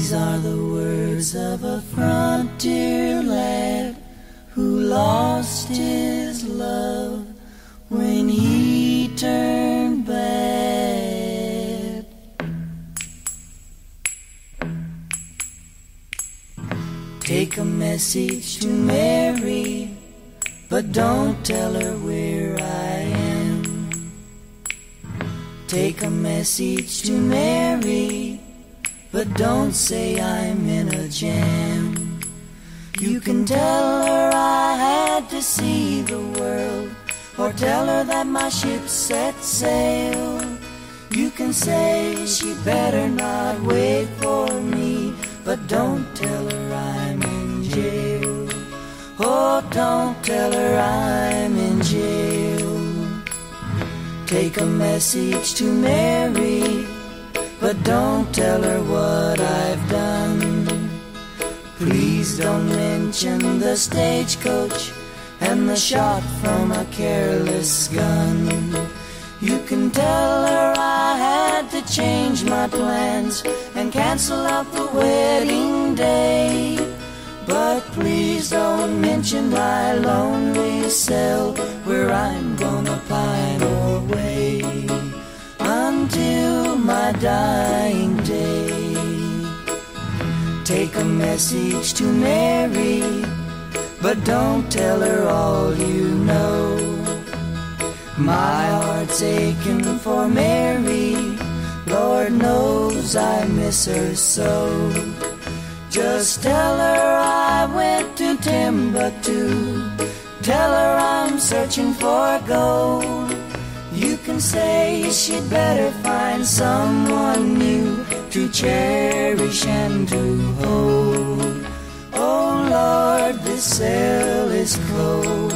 These are the words of a frontier lad who lost his love when he turned bad. Take a message to Mary, but don't tell her where I am. Take a message to Mary, but don't say I'm in a jam. You can tell her I had to see the world, or tell her that my ship set sail. You can say she better not wait for me, but don't tell her I'm in jail. Oh, don't tell her I'm in jail. Take a message to Mary, but don't tell her what I've done. Please don't mention the stagecoach and the shot from a careless gun. You can tell her I had to change my plans and cancel out the wedding day. But please don't mention my lonely cell where I'm gonna pine away until my dying day. Take a message to Mary, but don't tell her all you know. My heart's aching for Mary, Lord knows I miss her so. Just tell her I went to Timbuktu, tell her I'm searching for gold. You can say she'd better find someone new to cherish and to hold. Oh Lord, this cell is cold.